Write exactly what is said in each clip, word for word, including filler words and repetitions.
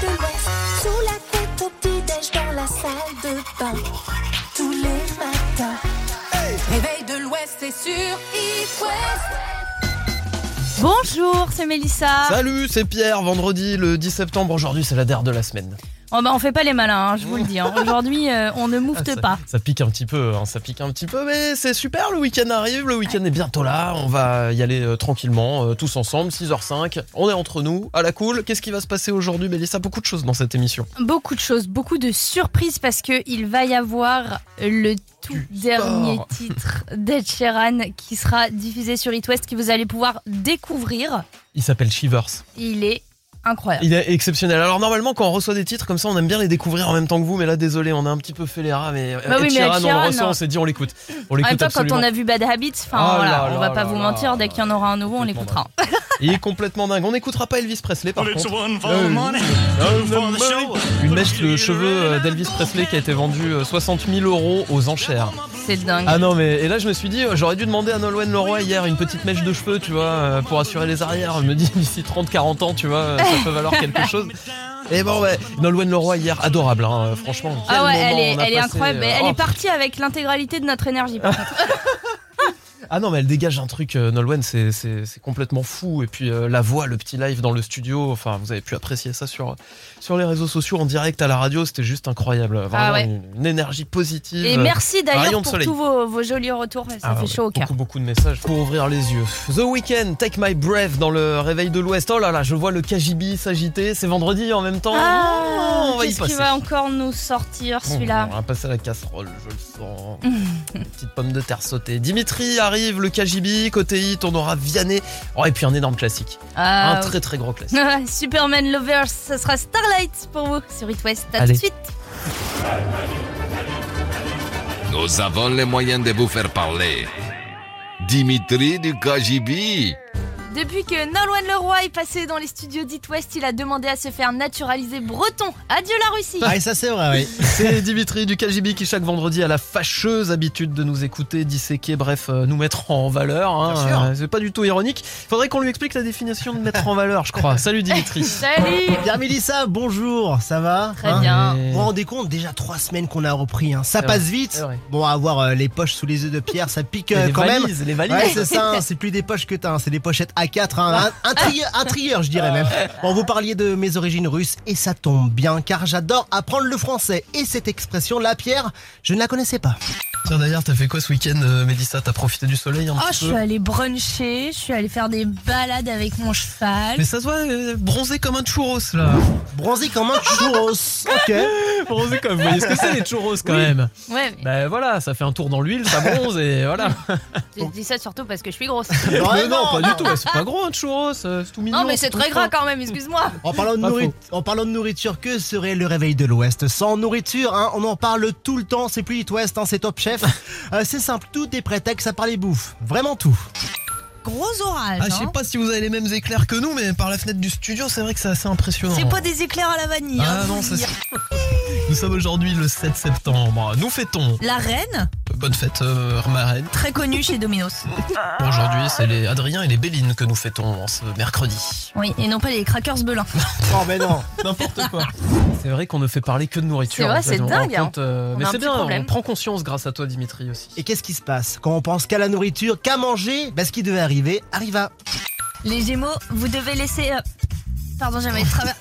de l'Ouest, sous la couette au petit-déj, dans la salle de bain, tous les matins. Hey. Réveil de l'Ouest, c'est sur It West. Bonjour, c'est Mélissa. Salut, c'est Pierre. Vendredi le dix septembre. Aujourd'hui, c'est la D E R de la semaine. Oh bah on fait pas les malins, hein, je vous le dis. Hein. Aujourd'hui, euh, on ne moufte ah, ça, pas. Ça pique un petit peu, hein, ça pique un petit peu, mais c'est super. Le week-end arrive, le week-end est bientôt là. On va y aller euh, tranquillement, euh, tous ensemble. six heures cinq. On est entre nous, à la cool. Qu'est-ce qui va se passer aujourd'hui, Mélissa? Beaucoup de choses dans cette émission. Beaucoup de choses, beaucoup de surprises parce que il va y avoir le tout du dernier sport. Titre d'Ed Sheeran qui sera diffusé sur It West, que vous allez pouvoir découvrir. Il s'appelle Shivers. Il est incroyable. Il est exceptionnel. Alors normalement quand on reçoit des titres comme ça on aime bien les découvrir en même temps que vous, mais là désolé on a un petit peu fait les rats, mais bah Ed oui, Sheeran, Sheeran on le reçoit, non. on s'est dit on l'écoute. On l'écoute en même temps absolument. quand on a vu Bad Habits, enfin oh voilà, là on là va là pas là vous là mentir, dès qu'il y en aura un nouveau on l'écoutera. Il est complètement dingue. On n'écoutera pas Elvis Presley par contre. Une mèche de cheveux d'Elvis Presley qui a été vendue soixante mille euros aux enchères. C'est dingue. Ah non mais et là je me suis dit j'aurais dû demander à Nolwenn Leroy hier une petite mèche de cheveux, tu vois, pour assurer les arrières. Je me dis d'ici trente à quarante ans, tu vois, ça peut valoir quelque chose. Et bon ouais, Nolwenn Leroy hier adorable, hein, franchement. Ah ouais, elle est, elle est passé, incroyable. euh, elle oh. est partie avec l'intégralité de notre énergie par contre. Ah non mais elle dégage un truc, euh, Nolwenn, c'est, c'est, c'est complètement fou. Et puis euh, la voix, le petit live dans le studio, enfin vous avez pu apprécier ça sur, sur les réseaux sociaux, en direct à la radio, c'était juste incroyable. Vraiment ah ouais. une, une énergie positive. Et merci d'ailleurs pour soleil. tous vos, vos jolis retours, ça ah fait ouais, chaud au cœur. Beaucoup beaucoup de messages pour ouvrir les yeux. The Weeknd, Take My Breath dans le réveil de l'Ouest. Oh là là, je vois le K J B s'agiter, c'est vendredi en même temps. Ah, oh, on va y qu'est-ce passer. qu'il va encore nous sortir celui-là? On va passer à la casserole, je le sens. Des petites pommes de terre sautées. Dimitri arrive, le K J B. Côté hit, on aura Vianney. Oh, et puis un énorme classique. Ah, un très très gros classique. Superman Lovers, ça sera Starlight pour vous sur It West. À Allez. tout de suite. Nous avons les moyens de vous faire parler. Dimitri du K J B. Depuis que Nolwenn Leroy est passé dans les studios d'It West, il a demandé à se faire naturaliser breton. Adieu la Russie. Ah, et ça c'est vrai, oui. C'est Dimitri du K J B qui chaque vendredi a la fâcheuse habitude de nous écouter, disséquer, bref, euh, nous mettre en valeur. Hein. Bien sûr. Euh, c'est pas du tout ironique. Faudrait qu'on lui explique la définition de mettre en valeur, je crois. Salut Dimitri. Salut. Bien Mélissa, bonjour, ça va? Très bien. Et- Vous vous rendez compte, déjà trois semaines qu'on a repris, hein. Ça C'est passe vrai, vite. c'est vrai. Bon, avoir euh, les poches sous les yeux de Pierre, ça pique Et euh, les quand valises, même. les valises. Ouais, c'est ça, hein, c'est plus des poches que t'as, hein, c'est des pochettes A quatre, hein, un, un, trieur, un trieur, je dirais même. Bon, vous parliez de mes origines russes, et ça tombe bien, car j'adore apprendre le français. Et cette expression-là, Pierre, je ne la connaissais pas. Tiens d'ailleurs, t'as fait quoi ce week-end, euh, Mélissa? T'as profité du soleil un Oh, je petit suis peu? allée bruncher, je suis allée faire des balades avec mon cheval. Mais ça se voit, euh, bronzé comme un churros là. Bronzé comme un churros. Ok. Bronzé comme, vous voyez ce que c'est les churros quand même. Ouais, mais Ben voilà, ça fait un tour dans l'huile, ça bronze et voilà. je dis ça surtout parce que je suis grosse. Ouais, Mais non, non, pas du non. tout, ouais, c'est pas gros un churros, euh, c'est tout mignon. Non, mais c'est tout très fin. gras quand même, excuse-moi. En parlant, de Pas nourri- faux. en parlant de nourriture, que serait le réveil de l'Ouest sans nourriture, hein? On en parle tout le temps, c'est plus It West, hein, c'est Top Chef. Euh, c'est simple, tout est prétexte à parler bouffe. Vraiment tout. Gros orage. Ah, je sais hein. pas si vous avez les mêmes éclairs que nous, mais par la fenêtre du studio, c'est vrai que c'est assez impressionnant. C'est pas des éclairs à la vanille. Ah hein. non, c'est ça. Nous sommes aujourd'hui le sept septembre. Nous fêtons. La reine, Bonne fête, euh, ma reine. très connue chez Domino's. Aujourd'hui, c'est les Adrien et les Béline que nous fêtons en ce mercredi. Oui, et non pas les crackers Belin. Oh, mais non. N'importe quoi. C'est vrai qu'on ne fait parler que de nourriture. C'est vrai, en fait. c'est On rend dingue, hein. compte, euh, On mais a un c'est petit bien, problème. on prend conscience grâce à toi, Dimitri, aussi. Et qu'est-ce qui se passe quand on pense qu'à la nourriture, qu'à manger? Bah, ce qui devait arriver, arriva. Les Gémeaux, vous devez laisser... euh, Pardon, j'avais travers...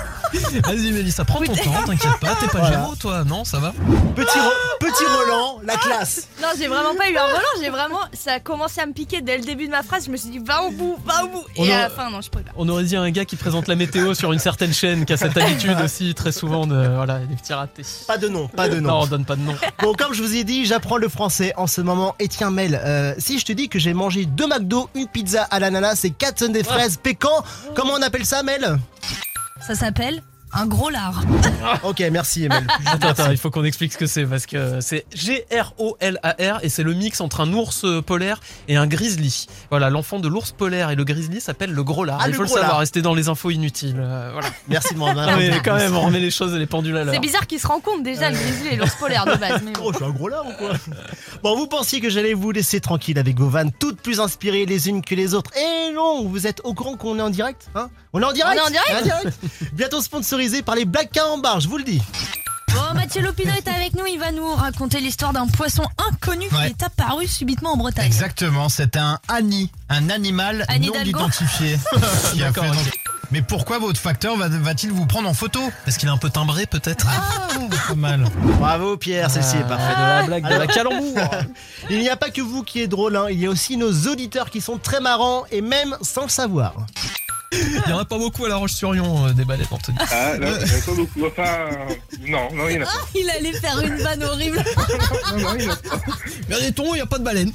Vas-y, Mélissa, prends ton temps, t'inquiète pas. T'es pas Voilà. Gémeaux, toi? Non, ça va? Petit, Ro- petit Roland, la classe. Non, j'ai vraiment pas eu un volant, j'ai vraiment... Ça a commencé à me piquer dès le début de ma phrase, je me suis dit va au bout, va au bout. On Et a- à la fin, non, je pouvais pas. On aurait dit un gars qui présente la météo sur une certaine chaîne, qui a cette habitude aussi très souvent de... Voilà, des petits ratés. Pas de nom, pas de Non, nom. on donne pas de nom. Bon, comme je vous ai dit, j'apprends le français en ce moment. Et tiens, Mel, euh, si je te dis que j'ai mangé deux McDo, une pizza à l'ananas et quatre sundaes fraises pécan, comment on appelle ça, Mel? Ça s'appelle un gros lard. Ok, merci, Mel. Attends, attends, il faut qu'on explique ce que c'est parce que c'est G R O L A R et c'est le mix entre un ours polaire et un grizzly. Voilà, l'enfant de l'ours polaire et le grizzly s'appelle le gros lard. Ah, il le faut le gros savoir, lard. rester dans les infos inutiles. euh, voilà. Merci de m'en Ah, mais quand même, on remet les choses et les pendules à l'heure. C'est bizarre qu'ils se rencontrent déjà, le grizzly et l'ours polaire de base. Mais bon. Oh, je suis un gros lard ou quoi? Bon, vous pensiez que j'allais vous laisser tranquille avec vos vannes toutes plus inspirées les unes que les autres. Et non, vous êtes au courant qu'on est en direct, hein? On est en direct? On est en direct On est en direct. Bientôt sponsorisé sponsorisé par les Black Camembert, je vous le dis. Bon, Mathieu Lopino est avec nous, il va nous raconter l'histoire d'un poisson inconnu Ouais. qui est apparu subitement en Bretagne. Exactement, c'est un ani, un animal Anne non Hidalgo. identifié. Qui a fait donc- Mais pourquoi votre facteur va- va-t-il vous prendre en photo? Est-ce qu'il est un peu timbré peut-être? Pas mal. Bravo Pierre, celle-ci est parfaite. De la blague, de la calembour. Il n'y a pas que vous qui êtes drôle, hein. Il y a aussi nos auditeurs qui sont très marrants et même sans le savoir. Il n'y en a pas beaucoup à La Roche-sur-Yon, euh, des baleines, Anthony. Ah, non, il y en a pas beaucoup. Enfin, euh, non, non, il y en a pas. Il allait faire une vanne horrible. Non, non, il y en a pas. Mais arrêtons, il n'y a pas de baleine.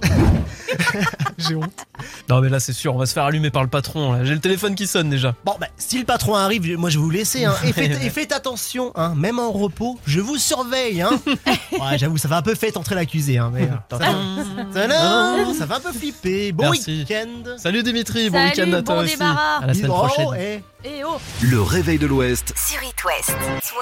J'ai honte. Non mais là c'est sûr, on va se faire allumer par le patron. Là. J'ai le téléphone qui sonne déjà. Bon, bah, si le patron arrive, moi je vais vous laisser, hein. Et faites, et faites attention, hein. Même en repos, je vous surveille, hein. Ouais, j'avoue, ça va un peu fait entrer l'accusé, hein. Mais, tadam, tadam, ça va un peu flipper. Bon Merci. week-end. Salut Dimitri, bon Salut, week-end à toi bon aussi. débarras. À la semaine prochaine. Oh, eh. Eh oh. Le réveil de l'Ouest. Sur It West.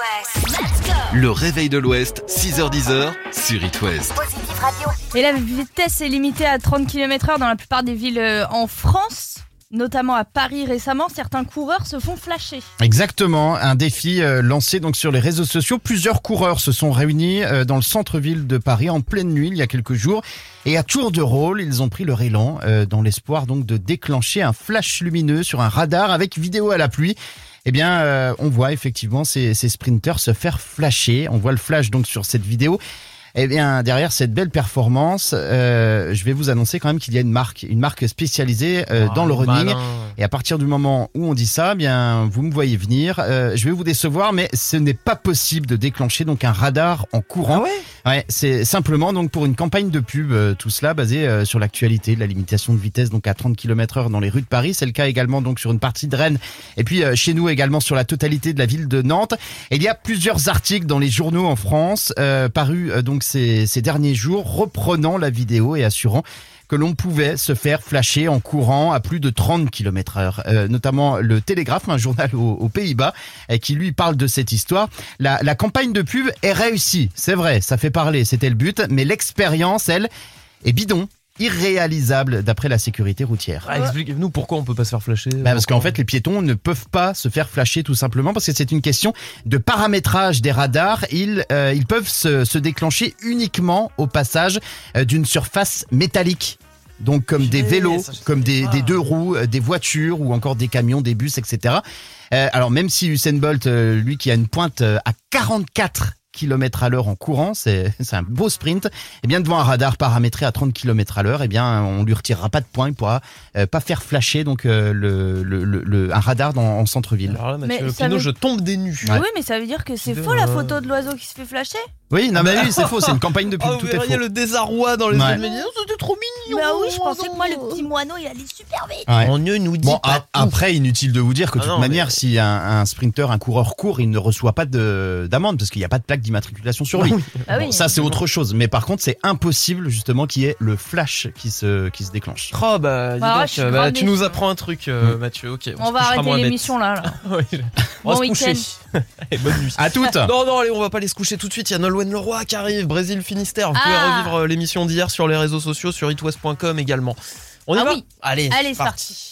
Let's go. Le réveil de l'Ouest, six heures dix sur It West. Positive Radio. Et la vitesse est limitée à trente kilomètres heure dans la plupart des villes euh, en France, notamment à Paris récemment. Certains coureurs se font flasher. Exactement, un défi euh, lancé donc sur les réseaux sociaux. Plusieurs coureurs se sont réunis euh, dans le centre-ville de Paris en pleine nuit il y a quelques jours. Et à tour de rôle, ils ont pris leur élan euh, dans l'espoir donc de déclencher un flash lumineux sur un radar avec vidéo à la pluie. Eh bien, euh, on voit effectivement ces, ces sprinteurs se faire flasher. On voit le flash donc sur cette vidéo. Eh bien, derrière cette belle performance, euh, je vais vous annoncer quand même qu'il y a une marque, une marque spécialisée euh, Ah, dans le running. malin. Et à partir du moment où on dit ça, eh bien, vous me voyez venir. Euh, je vais vous décevoir, mais ce n'est pas possible de déclencher donc un radar en courant. Ah ouais Ouais, c'est simplement donc pour une campagne de pub, euh, tout cela basé euh, sur l'actualité de la limitation de vitesse donc à trente kilomètres heure dans les rues de Paris. C'est le cas également donc sur une partie de Rennes et puis euh, chez nous également sur la totalité de la ville de Nantes. Et il y a plusieurs articles dans les journaux en France euh, parus euh, donc ces, ces derniers jours reprenant la vidéo et assurant que l'on pouvait se faire flasher en courant à plus de trente kilomètres heure. Euh, notamment le Télégraphe, un journal aux, aux Pays-Bas, euh, qui lui parle de cette histoire. La, la campagne de pub est réussie, c'est vrai, ça fait parler, c'était le but, mais l'expérience, elle, est bidon, irréalisable d'après la sécurité routière. Ah, expliquez-nous pourquoi on peut pas se faire flasher. Bah parce qu'en fait, les piétons ne peuvent pas se faire flasher tout simplement parce que c'est une question de paramétrage des radars. Ils, euh, ils peuvent se, se déclencher uniquement au passage euh, d'une surface métallique. Donc comme des Putain, vélos, ça, je sais comme des, pas. des deux roues, euh, des voitures ou encore des camions, des bus, et cetera. Euh, alors même si Usain Bolt, euh, lui qui a une pointe euh, à quarante-quatre kilomètres à l'heure en courant, c'est c'est un beau sprint. Et bien devant un radar paramétré à trente kilomètres à l'heure, et bien on lui retirera pas de points, il pourra euh, pas faire flasher donc euh, le, le, le, le- un radar dans, en centre-ville. Alors là, Mais Mathieu ça Lopino, veut- je tombe des nues. Ouais. Oui, mais ça veut dire que c'est De- faux la photo de l'oiseau qui se fait flasher. Oui, non mais oui, c'est faux, c'est une campagne de pub, Oh, vous tout est verriez faux. le désarroi dans les Ouais. yeux de Mélanie. Oh, c'était trop mignon. Bah oui, je pensais que moi, le petit moineau, il allait super vite. Ouais. On ne nous dit Bon, pas a- tout. après, inutile de vous dire que de Ah toute non, manière, mais- si un, un sprinter, un coureur court, il ne reçoit pas de- d'amende parce qu'il n'y a pas de plaque d'immatriculation sur lui. Ah Bon, oui. ça, c'est autre chose. Mais par contre, c'est impossible justement qu'il y ait le flash qui se, qui se déclenche. Oh bah, dis Bah, donc, je suis bah, grave tu déçue. nous apprends un truc, euh, Mathieu. Ok, on, On se va couchera arrêter moins bête. l'émission là. là. Oui, on va Bon se coucher. Et bonne nuit. À toutes. Non, non, allez, on va pas aller se coucher tout de suite. Il y a Nolwenn Leroy qui arrive, Brésil Finistère. Vous pouvez Ah. revivre l'émission d'hier sur les réseaux sociaux, sur itwest point com également. On y Ah va oui. Allez, Allez, c'est parti.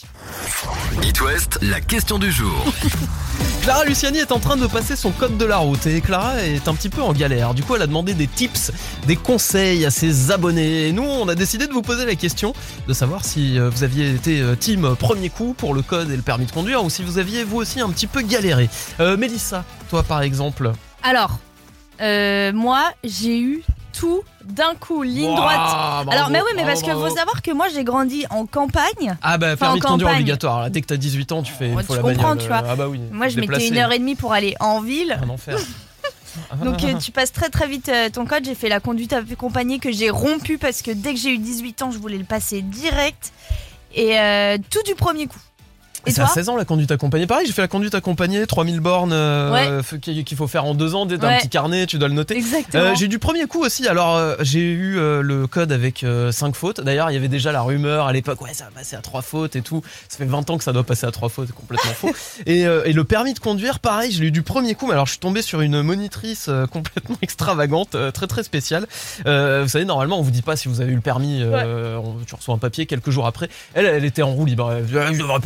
It West, la question du jour. Clara Luciani est en train de passer son code de la route et Clara est un petit peu en galère. Du coup, elle a demandé des tips, des conseils à ses abonnés. Et nous, on a décidé de vous poser la question de savoir si euh, vous aviez été euh, team premier coup pour le code et le permis de conduire ou si vous aviez vous aussi un petit peu galéré. Euh, Mélissa, toi par exemple. Alors, euh, moi, j'ai eu tout d'un coup, ligne Wow, droite. bravo, Alors, mais oui, mais bravo, parce que bravo. faut savoir que moi, j'ai grandi en campagne. Ah bah, Enfin, permis en de conduire campagne. obligatoire. Là, dès que t'as dix-huit ans, tu fais Ouais, il faut tu la comprends, bagnole. tu vois. Ah bah oui. Moi, je mettais déplacer. une heure et demie pour aller en ville. Un enfer. Donc, euh, tu passes très très vite euh, ton code. J'ai fait la conduite accompagnée que j'ai rompu parce que dès que j'ai eu dix-huit ans, je voulais le passer direct. Et euh, tout du premier coup. Et C'est à toi seize ans la conduite accompagnée. Pareil, j'ai fait la conduite accompagnée, trois mille bornes euh, f- qu'il qu'il faut faire en deux ans. Dès t'as un Ouais. petit carnet, tu dois le noter. Exactement. Euh, j'ai eu du premier coup aussi. Alors, euh, j'ai eu euh, le code avec euh, cinq fautes. D'ailleurs, il y avait déjà la rumeur à l'époque. Ouais, ça va passer à trois fautes et tout. Ça fait vingt ans que ça doit passer à trois fautes. C'est complètement faux. Et, euh, et le permis de conduire, pareil, je l'ai eu du premier coup. Mais alors, je suis tombé sur une monitrice euh, complètement extravagante, euh, très très spéciale. Euh, vous savez, normalement, on vous dit pas si vous avez eu le permis. Euh, on- tu reçois un papier quelques jours après. Elle, elle était en roue libre. Elle, je devrais pas vous le dire, mais vous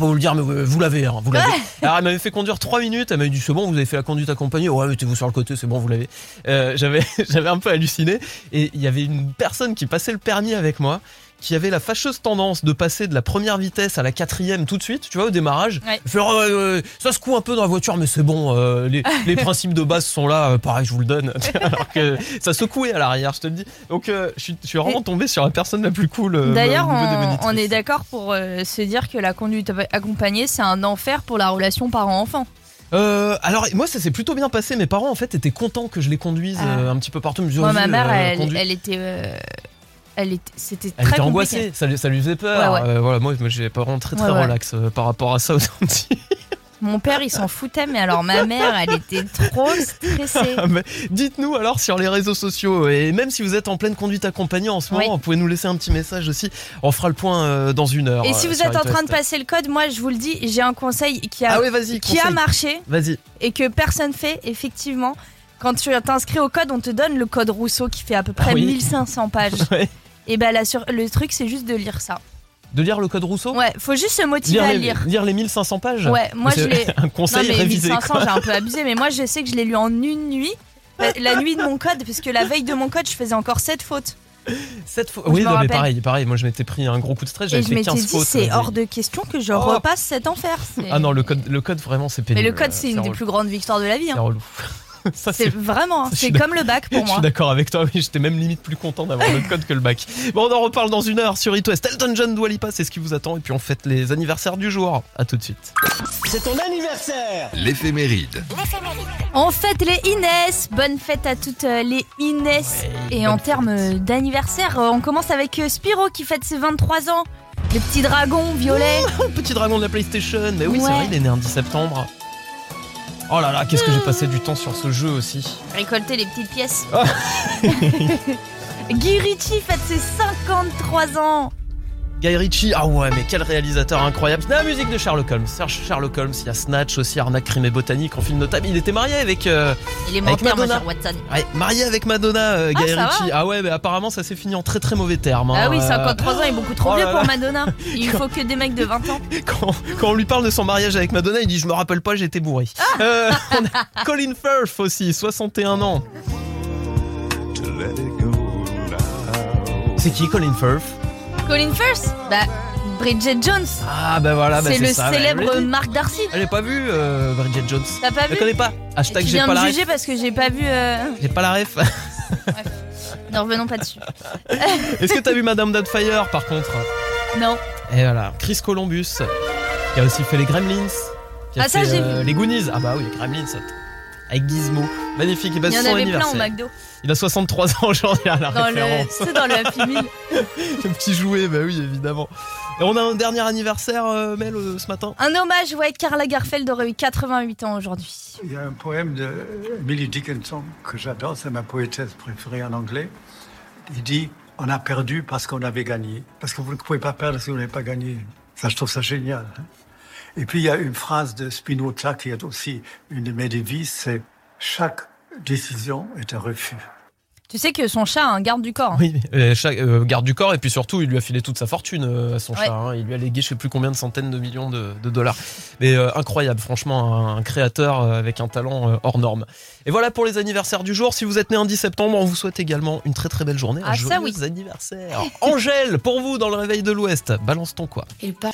mais vous l'avez, hein, vous l'avez. Alors elle m'avait fait conduire trois minutes, elle m'avait dit c'est bon, vous avez fait la conduite accompagnée, ouais mettez-vous sur le côté, c'est bon, vous l'avez. Euh, j'avais, j'avais un peu halluciné et il y avait une personne qui passait le permis avec moi, qui avait la fâcheuse tendance de passer de la première vitesse à la quatrième tout de suite, tu vois, au démarrage. Ouais. Faire, oh, euh, ça secoue un peu dans la voiture, mais c'est bon, euh, les, les principes de base sont là, euh, pareil, je vous le donne. Alors que ça secouait à l'arrière, je te le dis. Donc euh, je, suis, je suis vraiment tombé sur la personne la plus cool. Euh, D'ailleurs, au niveau des on, monitrices. on est d'accord pour euh, se dire que la conduite accompagnée, c'est un enfer pour la relation parent-enfant. Euh, alors moi ça s'est plutôt bien passé. Mes parents en fait étaient contents que je les conduise Ah. euh, un petit peu partout. Ils me disaient, Moi, vas-y, ma mère, euh, elle, conduis. elle était, euh, elle était, c'était Elle très était compliqué. angoissée, ça lui, ça lui faisait peur. Ouais, ouais. Euh, voilà, moi, moi j'ai pas vraiment très très Ouais, ouais. relax euh, par rapport à ça aussi. Mon père, il s'en foutait, mais alors ma mère, elle était trop stressée. Mais dites-nous alors sur les réseaux sociaux et même si vous êtes en pleine conduite accompagnée en ce moment, Oui. vous pouvez nous laisser un petit message aussi. On fera le point euh, dans une heure. Et si euh, vous sur êtes en It train West. de passer le code, moi, je vous le dis, j'ai un conseil qui a, Ah oui, vas-y. qui a conseil. marché Vas-y. et que personne fait, effectivement. Quand tu t'inscris au code, on te donne le code Rousseau qui fait à peu près Ah oui. mille cinq cents pages. Ouais. Et ben là, sur, le truc, c'est juste de lire ça. De lire le code Rousseau. Ouais, faut juste se motiver Lire à les, lire. lire les mille cinq cents pages. Ouais, moi je C'est l'ai. un Non conseil mais révisé. mille cinq cents, quoi. j'ai un peu abusé, mais moi je sais que je l'ai lu en une nuit. La, la nuit de mon code, parce que la veille de mon code, je faisais encore sept fautes. Cette fois. Je Oui, me non, mais rappelle. pareil, pareil. Moi, je m'étais pris un gros coup de stress. Et J'avais je fait m'étais quinze dit, fautes. c'est euh, hors de question que je Oh. repasse cet enfer. C'est- Ah non, le code, le code vraiment, c'est Mais pénible. le code, c'est une des relou. plus grandes victoires de la vie. C'est hein. relou. Ça, C'est c'est vraiment, hein, je suis c'est comme le bac pour Je suis moi. d'accord avec toi, oui, j'étais même limite plus content d'avoir le code que le bac. Bon, on en reparle dans une heure sur It West. Elton John, Dua Lipa, c'est ce qui vous attend. Et puis on fête les anniversaires du jour. À tout de suite. C'est ton anniversaire. L'éphéméride. On fête les Inès. Bonne fête à toutes euh, les Inès. Ouais, Et bonne en termes euh, d'anniversaire, euh, on commence avec euh, Spyro qui fête ses vingt-trois ans. Le petit dragon violet. Oh, petit dragon de la PlayStation. Mais oui, c'est Ouais. vrai, il est né un dix septembre. Oh là là, qu'est-ce que j'ai passé du temps sur ce jeu aussi. Récolter les petites pièces. Ah. Guy Ritchie fête ses cinquante-trois ans. Guy Ritchie, ah ouais, mais quel réalisateur incroyable. C'est la musique de Sherlock Holmes. Sherlock Holmes, il y a Snatch aussi, Arnaque, Crime et Botanique en film notable. Il était marié avec. Euh, Il est Avec menteur, mon Madonna. cher Watson. ouais, marié avec Madonna, euh, Ah, Guy ça Ritchie. Ah ouais, mais apparemment ça s'est fini en très très mauvais termes. hein. Ah oui, Euh, cinquante-trois ans est beaucoup trop oh vieux là pour là. Madonna. Il faut que des mecs de vingt ans. Quand, quand on lui parle de son mariage avec Madonna, il dit je me rappelle pas, j'étais bourré. Ah. Euh, on a Colin Firth aussi, soixante et un ans. C'est qui Colin Firth? Colin Firth, bah Bridget Jones. Ah bah voilà, bah c'est le ça, bah, célèbre je l'ai dit. Marc Darcy. Elle pas vu euh, Bridget Jones. T'as pas Je vu? connais pas. Et Hashtag tu j'ai viens pas me la ref. juger parce que j'ai pas vu. Euh... J'ai pas la ref. Ne revenons pas dessus. Est-ce que t'as vu Madame Doubtfire par contre? Non. Et voilà, Chris Columbus, qui a aussi fait les Gremlins. Qui a Ah, ça, fait, j'ai euh, vu. les Goonies. Ah bah oui, les Gremlins. ça- Avec Gizmo. Magnifique. Et bah, Il y en c'est son avait plein au anniversaire. McDo. Il a soixante-trois ans aujourd'hui à la Dans le, référence. c'est dans le Happy Meal. Le petit jouet, bah oui, évidemment. Et on a un dernier anniversaire, euh, Mel, euh, ce matin. Un hommage, ouais, Karl Lagerfeld aurait eu quatre-vingt-huit ans aujourd'hui. Il y a un poème de Emily Dickinson que j'adore, c'est ma poétesse préférée en anglais. Il dit « On a perdu parce qu'on avait gagné ». Parce que vous ne pouvez pas perdre si vous n'avez pas gagné. Ça, je trouve ça génial. hein. Et puis, il y a une phrase de Spinoza qui est aussi une de mes devises, c'est « Chaque décision est un refus ». Tu sais que son chat a un garde du corps. hein. Oui, euh, chaque- euh, garde du corps, et puis surtout, il lui a filé toute sa fortune euh, à son Ouais. chat. hein. Il lui a légué je sais plus combien de centaines de millions de, de dollars. Mais euh, incroyable, franchement, un, un créateur euh, avec un talent euh, hors norme. Et voilà pour les anniversaires du jour. Si vous êtes né un dix septembre, on vous souhaite également une très très belle journée. Ah, un ça, joyeux oui. anniversaire. Angèle, pour vous dans le réveil de l'Ouest. Balance ton quoi. Il part.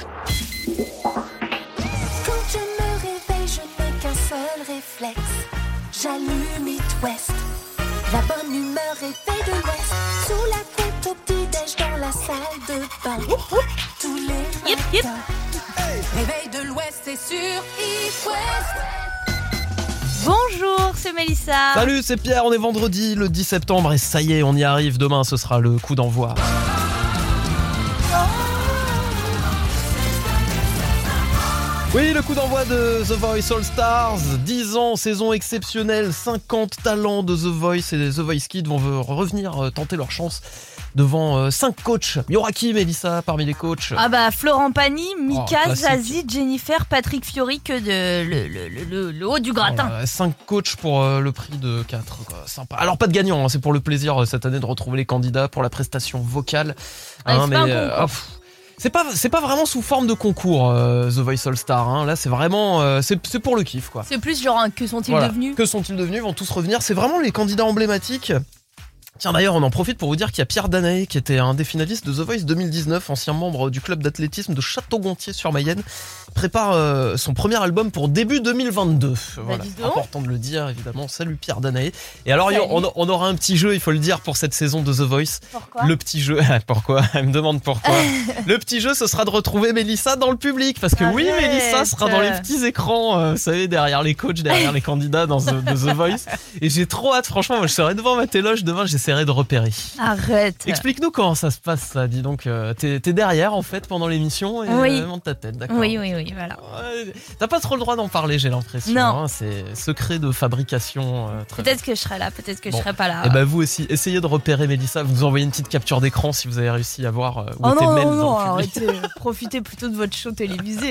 Quand je me réveille, je n'ai qu'un seul réflexe. J'allume It West. La bonne humeur réveille de l'Ouest. Sous la couette au petit-déj dans la salle de bain. Tous les Yip, yip. matins. Réveil de l'Ouest, c'est sur It West. Bonjour, c'est Mélissa. Salut, c'est Pierre. On est vendredi le dix septembre et ça y est, on y arrive. Demain, ce sera le coup d'envoi. Oui, le coup d'envoi de The Voice All Stars, dix ans, saison exceptionnelle, cinquante talents de The Voice et The Voice Kids vont revenir euh, tenter leur chance devant euh, cinq coachs. Il y aura qui, Mélissa, parmi les coachs? Ah bah Florent Pagny, Mika, Oh, classique. Zazie, Jennifer, Patrick Fiori, que de le, le, le, le- le haut du gratin. Euh, cinq coachs pour euh, le prix de quatre. Quoi. Sympa. Alors pas de gagnant, hein, c'est pour le plaisir euh, cette année de retrouver les candidats pour la prestation vocale. Ouais, c'est pas un euh, concours. oh, pff, C'est pas, c'est pas vraiment sous forme de concours, euh, The Voice All Star. Hein. Là, c'est vraiment, euh, c'est, c'est pour le kiff, quoi. C'est plus genre un que sont-ils Voilà. devenus? Que sont-ils devenus? Ils vont tous revenir. C'est vraiment les candidats emblématiques. Tiens, d'ailleurs, on en profite pour vous dire qu'il y a Pierre Danaé qui était un des finalistes de The Voice deux mille dix-neuf, ancien membre du club d'athlétisme de Château-Gontier-sur-Mayenne, prépare euh, son premier album pour début deux mille vingt-deux. Voilà, dis donc. important de le dire, évidemment. Salut Pierre Danaé. Et alors, Salut. on, on aura un petit jeu, il faut le dire, pour cette saison de The Voice. Pourquoi? Le petit jeu, pourquoi? Elle me demande pourquoi. Le petit jeu, ce sera de retrouver Mélissa dans le public, parce que oui, Arrête. Mélissa sera dans les petits écrans, euh, vous savez, derrière les coachs, derrière les candidats dans The, de The Voice. Et j'ai trop hâte, franchement, moi, je serai devant ma téloge demain, j'essaierai de repérer. Arrête. Explique-nous comment ça se passe, ça, dis donc. euh, T'es, t'es derrière, en fait, pendant l'émission, et Oui. euh, monte ta tête, d'accord. Oui, oui, oui, voilà. Ouais, t'as pas trop le droit d'en parler, j'ai l'impression. Non. Hein, c'est secret de fabrication. euh, très Peut-être que je serai là, peut-être que Bon. je serai pas là. Et bah vous aussi, essayez de repérer Mélissa, vous nous envoyez une petite capture d'écran si vous avez réussi à voir euh, où Oh était non, Mel non, non, dans le public. arrêtez. Profitez plutôt de votre show télévisé.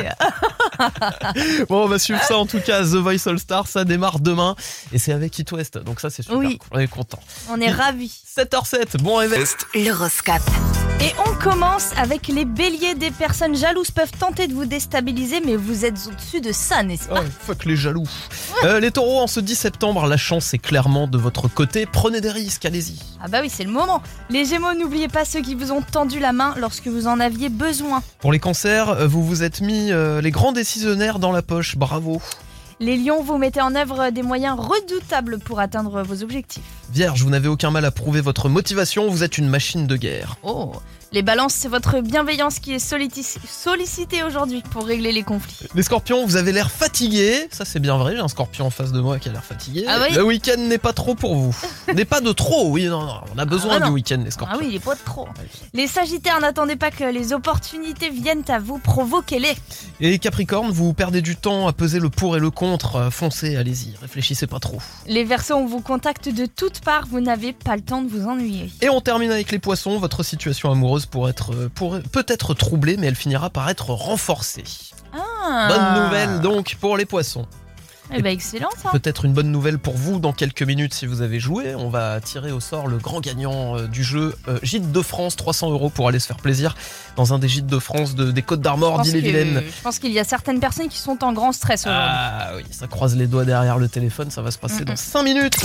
Bon, on va suivre ça en tout cas, The Voice All Star, ça démarre demain et c'est avec It West, donc ça c'est super Oui. cool, on est content. On est ravis. sept heures sept, bon réveil. L'horoscope. Et on commence avec les béliers. Des personnes jalouses peuvent tenter de vous déstabiliser, mais vous êtes au-dessus de ça, n'est-ce pas? Oh, fuck les jaloux. Euh, les taureaux, en ce dix septembre, la chance est clairement de votre côté, prenez des risques, allez-y. Ah bah oui, c'est le moment. Les gémeaux, n'oubliez pas ceux qui vous ont tendu la main lorsque vous en aviez besoin. Pour les cancers, euh, vous vous êtes mis euh, les grands décisionnaires dans la poche, bravo. Les lions, vous mettez en œuvre des moyens redoutables pour atteindre vos objectifs. Vierge, vous n'avez aucun mal à prouver votre motivation, vous êtes une machine de guerre. Oh, les balances, c'est votre bienveillance qui est sollici- sollicitée aujourd'hui pour régler les conflits. Les scorpions, vous avez l'air fatigué. Ça, c'est bien vrai. J'ai un scorpion en face de moi qui a l'air fatigué. Ah oui. Le week-end n'est pas trop pour vous. N'est pas de trop. Oui, non, non. On a besoin Ah non. du week-end, les scorpions. Ah oui, il est pas de trop. Les sagittaires, n'attendez pas que les opportunités viennent à vous, provoquez-les. Et les capricornes, vous perdez du temps à peser le pour et le contre. Euh, Foncez, allez-y. Réfléchissez pas trop. Les verseaux, on vous contacte de toutes parts, vous n'avez pas le temps de vous ennuyer. Et on termine avec les poissons. Votre situation amoureuse pourrait être, euh, pourrait peut-être troublée, mais elle finira par être renforcée. Ah. Bonne nouvelle donc pour les poissons. Eh ben excellent ça. Peut-être une bonne nouvelle pour vous dans quelques minutes si vous avez joué. On va tirer au sort le grand gagnant euh, du jeu euh, Gîte de France, trois cents euros pour aller se faire plaisir dans un des gîtes de France de, des Côtes d'Armor, Je pense d'Ille-et-Vilaine. que- Je pense qu'il y a certaines personnes qui sont en grand stress aujourd'hui. Ah oui, ça croise les doigts derrière le téléphone, ça va se passer dans cinq minutes.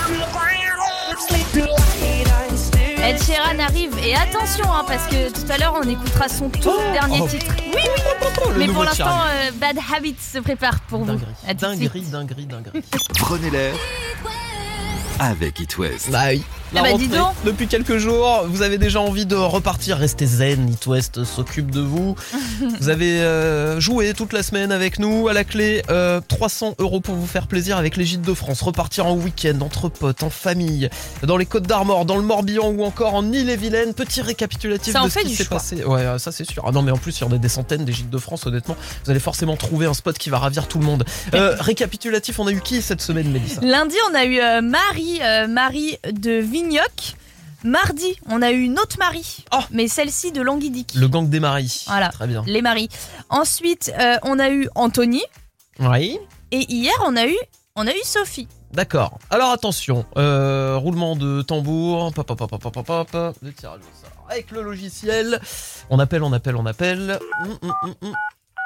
Ed Sheeran arrive et attention hein, parce que tout à l'heure on écoutera son tout dernier oh. titre. Oui, oui, Le mais nouveau pour l'instant Sheeran. euh, Bad Habits se prépare pour vous. Dinguerie, À tout de dinguerie, suite. dinguerie, dinguerie. Prenez l'air avec It West. Bah oui. La Ah bah, dis rentrée, donc. depuis quelques jours, vous avez déjà envie de repartir, restez zen, It West s'occupe de vous. Vous avez euh, joué toute la semaine avec nous, à la clé euh, trois cents euros pour vous faire plaisir avec les Gîtes de France, repartir en week-end, entre potes, en famille, dans les Côtes d'Armor, dans le Morbihan ou encore en Ille-et-Vilaine. Petit récapitulatif Ça en de ce fait qui du s'est choix. passé. Ouais, ça c'est sûr. Ah non mais en plus il y en a des centaines des Gîtes de France, honnêtement, vous allez forcément trouver un spot qui va ravir tout le monde. Euh, récapitulatif, on a eu qui cette semaine, Mélissa? Lundi on a eu euh, Marie, euh, Marie de Vignoc. Mardi on a eu une autre Marie, Oh. mais celle-ci de Languidic. Le gang des maris. Voilà. Très bien. Les maris. Ensuite euh, on a eu Anthony Oui. et hier on a eu on a eu Sophie. D'accord. Alors attention, euh, roulement de tambour, pop, pop, pop, pop, pop, pop, pop, le tirage au sort avec le logiciel. On appelle, on appelle, on appelle. Hum, hum, hum, hum.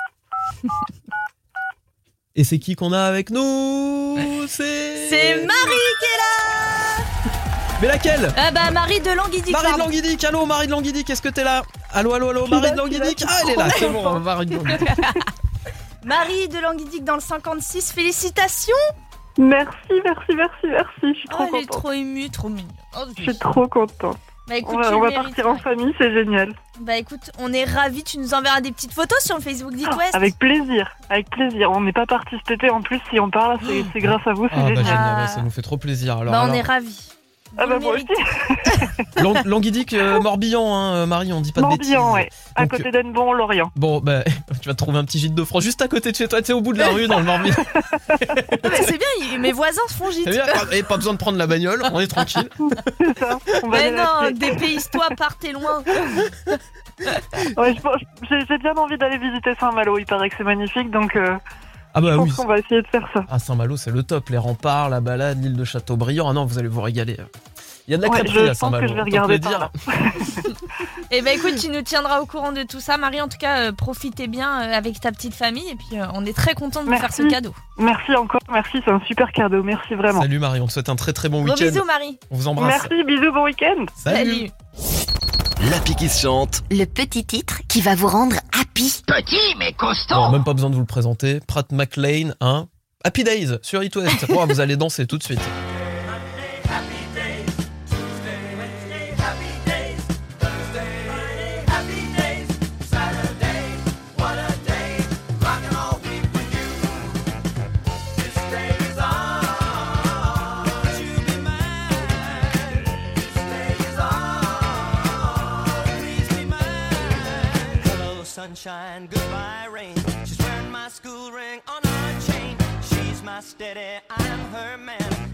Et c'est qui qu'on a avec nous? C'est... C'est Marie qui est là. Mais laquelle? Ah bah Marie de Languidic. Marie de pardon. Languidic, allô Marie de Languidic, est-ce que t'es là? Allô, allô, allô, Marie de Languidic. Ah, elle est là, c'est bon, Marie de Languidic. Marie de Languidic dans le cinquante-six, félicitations. Merci, merci, merci, merci. Je suis Oh, trop elle est contente. trop émue, trop mignonne. Oh, Je suis trop contente. Bah écoute, On va, tu on le va mérites, partir en Marie. famille, c'est génial. Bah écoute, on est ravis, tu nous enverras des petites photos sur le Facebook d'It West. Avec plaisir, avec plaisir. On n'est pas parti cet été en plus. Si on parle, c'est c'est grâce à vous, c'est Ah bah génial. génial, ouais, ça nous fait trop plaisir. Alors, Bah on alors, est ravis. Ah Vous bah le moi méritez. aussi. Lang- Languidic, euh, Morbihan, hein, euh, Marie, on dit pas de bêtises. Morbihan, ouais. À Donc, côté d'Annebon, Lorient. Bon, bah, tu vas trouver un petit gîte de France juste à côté de chez toi, tu sais, au bout de la rue, dans le Morbihan. Ah, mais c'est bien, il- mes voisins se font gîte. Eh bien, pas, et pas besoin de prendre la bagnole, on est tranquille. C'est ça. On va Mais aller non, l'acheter. dépayse-toi, partez loin. Ouais, je pense- j'ai j'ai bien envie d'aller visiter Saint-Malo. Il paraît que c'est magnifique, donc euh, Ah bah je pense oui. qu'on va essayer de faire ça. Ah, Saint-Malo, c'est le top. Les remparts, la balade, l'île de Châteaubriand. Ah non, vous allez vous régaler. Il y a de la Ouais, crêperie je à pense que Saint-Malo. je vais autant te le regarder dire. par Et ben écoute, tu nous tiendras au courant de tout ça. Marie, en tout cas, euh, profitez bien euh, avec ta petite famille. Et puis, euh, on est très contents de vous Merci. faire ce cadeau. Merci encore, merci, c'est un super cadeau, merci vraiment. Salut Marie, on te souhaite un très très bon Gros week-end. bisous, Marie. On vous embrasse. Merci, bisous, bon week-end. Salut. L'appli qui se chante. Le petit titre qui va vous rendre happy. Petit mais costaud. Bon, même pas besoin de vous le présenter. Pratt McLean, hein. Happy Days sur It West. Oh, vous allez danser tout de suite. Sunshine, goodbye rain. She's wearing my school ring on her chain. She's my steady, I'm her man.